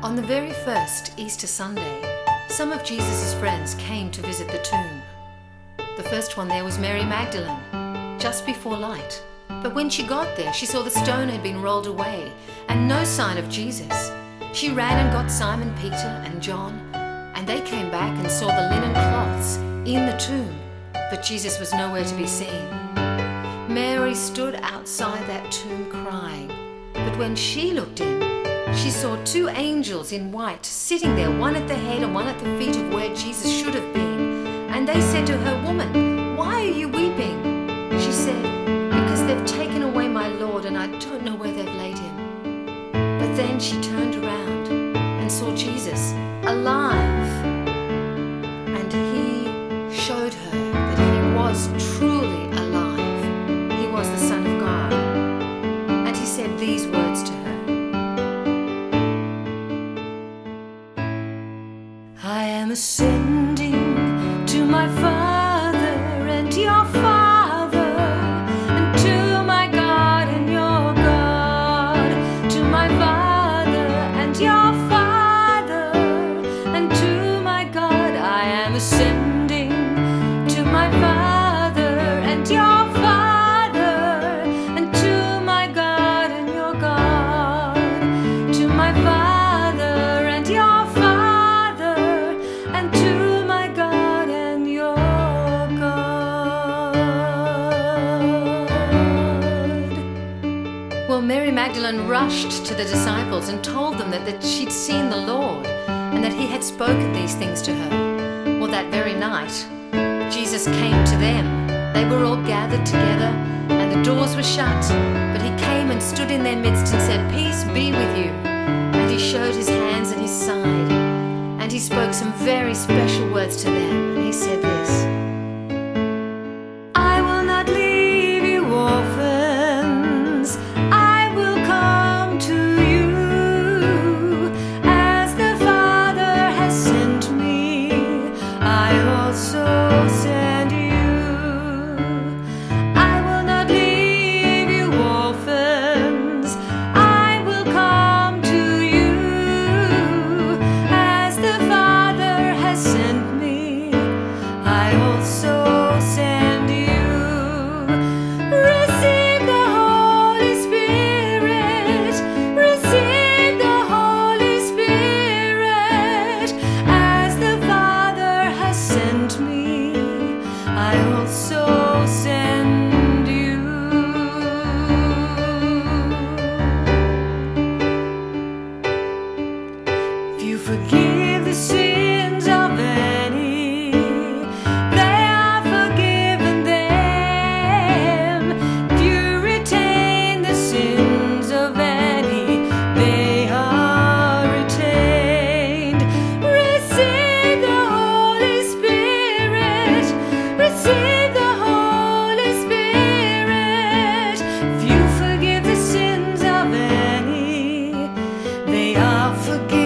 On the very first Easter Sunday, some of Jesus' friends came to visit the tomb. The first one there was Mary Magdalene, just before light. But when she got there, she saw the stone had been rolled away and no sign of Jesus. She ran and got Simon Peter and John, and they came back and saw the linen cloths in the tomb, but Jesus was nowhere to be seen. Mary stood outside that tomb crying, but when she looked in, she saw two angels in white sitting there, one at the head and one at the feet of where Jesus should have been. And they said to her, "Woman, why are you weeping?" She said, "Because they've taken away my Lord, and I don't know where they've laid him." But then she turned around and saw Jesus alive. And he showed her that he was truly alive. He was the Son of God. And he said these words to her, "I am ascending to my Father and your Father, and to my God and your God, to my Father and your Father, and to my God. I am ascending to my Father and your Father, and to my God and your God, to my Father and your Father, and to my God and your God." Well, Mary Magdalene rushed to the disciples and told them that she'd seen the Lord and that he had spoken these things to her. Well, that very night, Jesus came to them. They were all gathered together and the doors were shut, but he came and stood in their midst and said, "Peace be with you." And he showed his hands and his side. And he spoke some very special words to them. And he said this, "I will not leave you orphans. I will come to you. As the Father has sent me, I also send you. I will not leave you orphans. I will come to you. As the Father has sent me, I also send you. Receive the Holy Spirit. Receive the Holy Spirit. As the Father has sent me, I also send you." If you forgive the sins of any, they are forgiven them. If you retain the sins of any, they are retained. Receive the Holy Spirit. Receive the Holy Spirit. If you forgive the sins of any, they are forgiven